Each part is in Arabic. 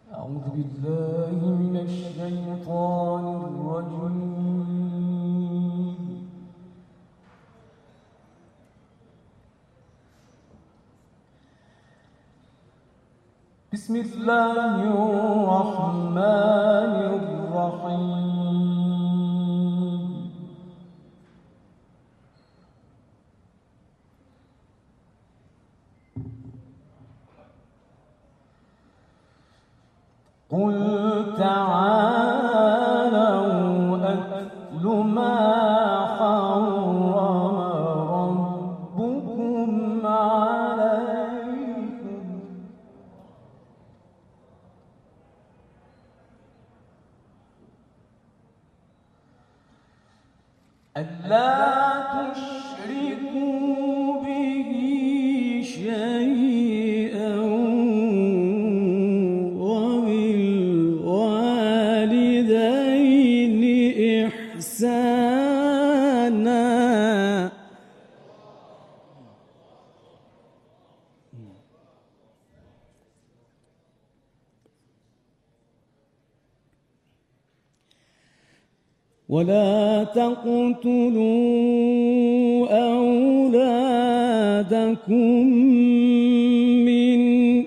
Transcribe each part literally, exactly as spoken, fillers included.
أعوذ بالله من الشيطان الرجيم. بسم الله الرحمن الرحيم. قل تعالوا أتل ما حرم ربكم عليكم ألا تشركوا به شيئا وبالوالدين إحسانا ولا تقتلوا أولادكم من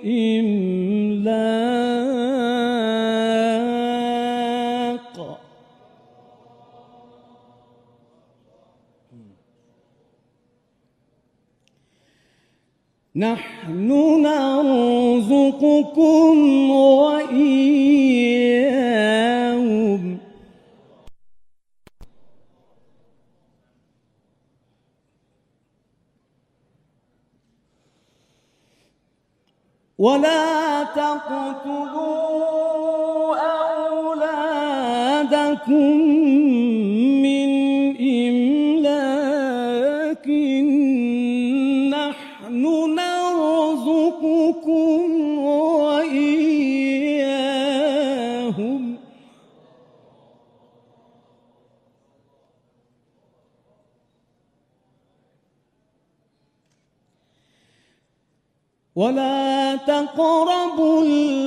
إملاق نحن نرزقكم وإياهم ولا تقتلوا أولادكم من إملاق نحن نرزقكم وإياهم ولا تقربوا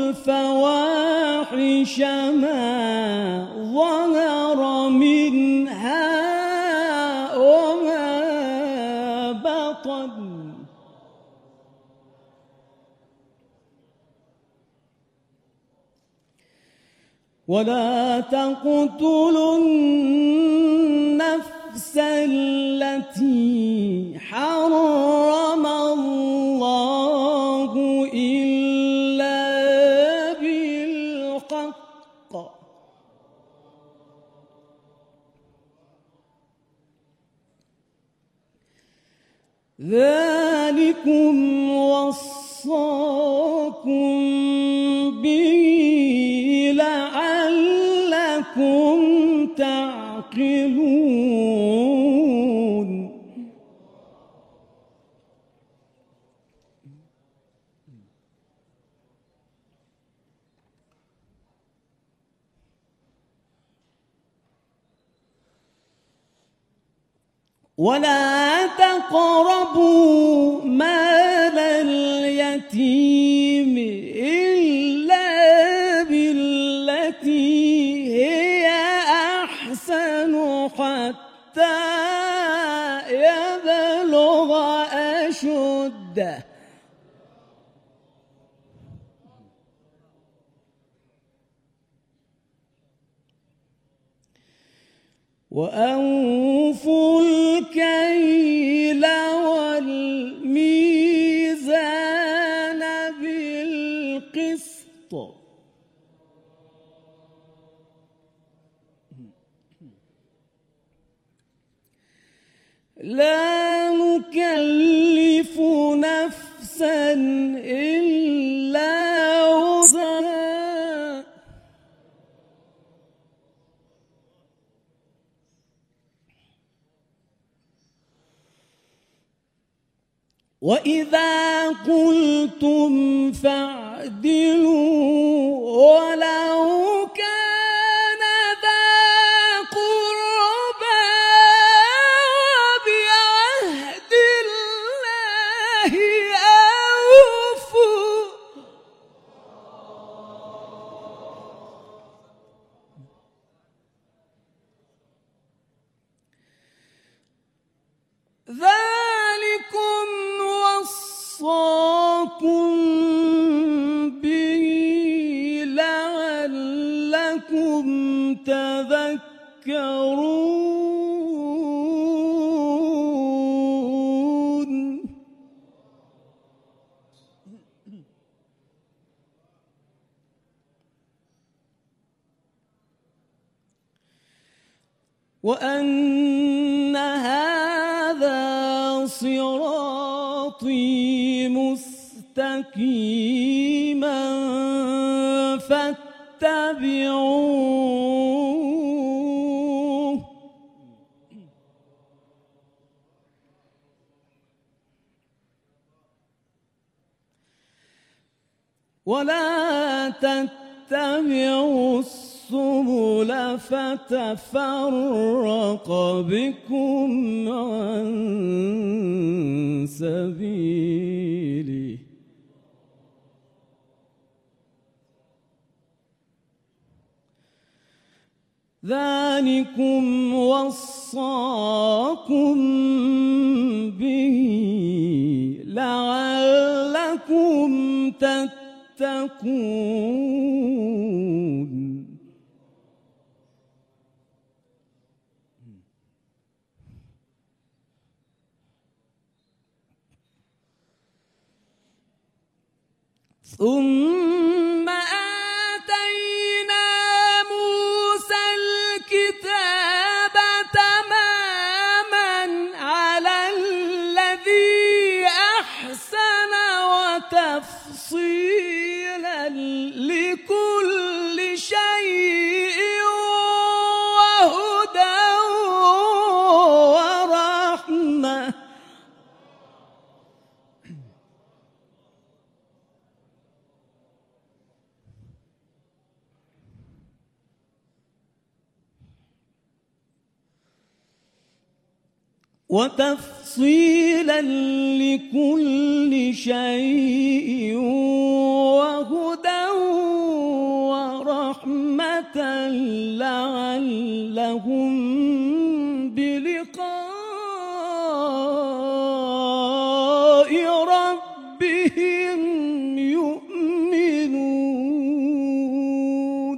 الفواحش ما ظهر منها وما بطن ولا تقتلوا النفس التي حرم الله إلا بالحق ذلكم وصاكم به لعلكم تعقلون ولا تقربوا مال اليتيم إلا بالتي هي أحسن حتى يبلغ أشده وأوفوا الكيل والميزان بالقسط لا نكلف نفسا إلا وسعها وإذا قلتم فاعدلوا ولو كان ذا قربى وبعهد الله أوفوا لعلكم تذكرون. وأن هذا صراطي مستقيما فاتبعوه ولا تتبعوا السبل فتفرق بكم عن سبيله ذلكم وصاكم به لعلكم تتقون. ثم آتينا موسى الكتاب تماما على الذي أحسن وتفصيلا لكل شيء وهدى ورحمة وتفصيلا لكل شيء وهدى ورحمة لعلهم بلقاء ربهم يؤمنون.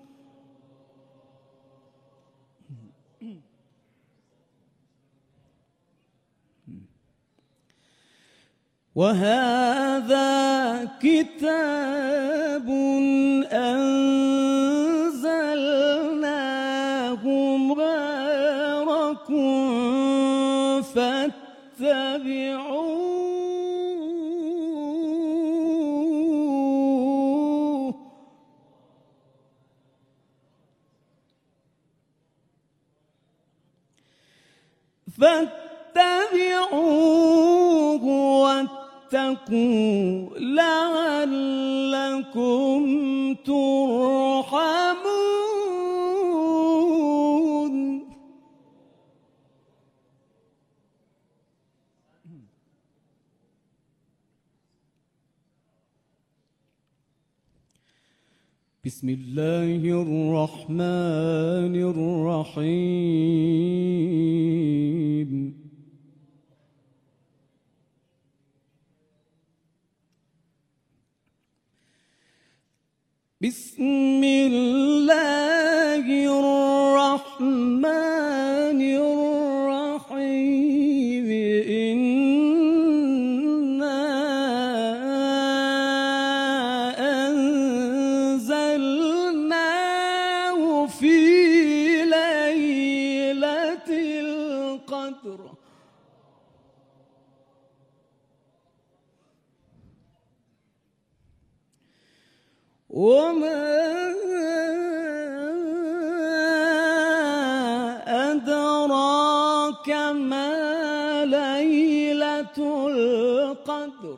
وهذا كتاب أنزلناه مبارك فاتبعوه فاتبعوه واتقوا لعلكم ترحمون. بسم الله الرحمن الرحيم. بسم الله الرحمن الرحيم. إنا أنزلناه في ليلة القدر وما أدراك ما ليلة القدر.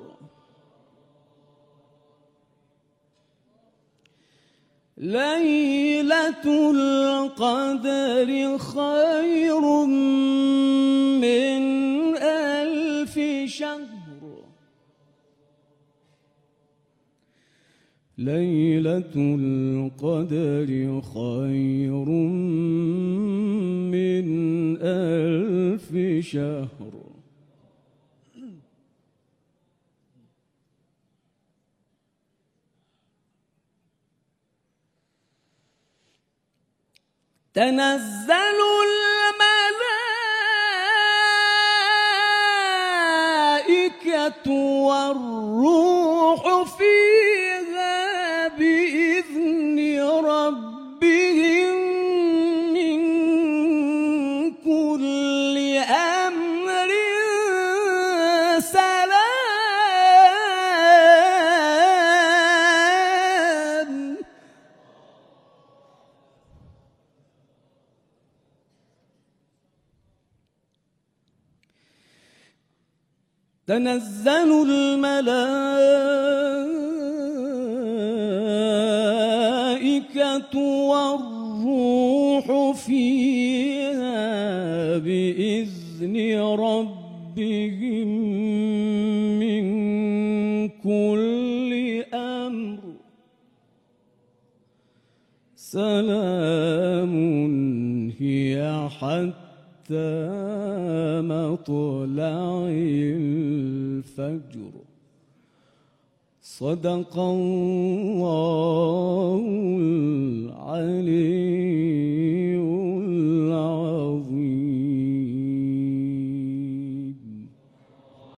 ليلة القدر خير من ألف شهر. ليلة القدر خير من ألف شهر. تنزل الملائكة والروح فيها بإذن ربهم من كل أمر سلام. تنزل الملائكة والروح فيها بإذن ربهم من كل أمر سلام هي حتى مطلع الفجر. صدق الله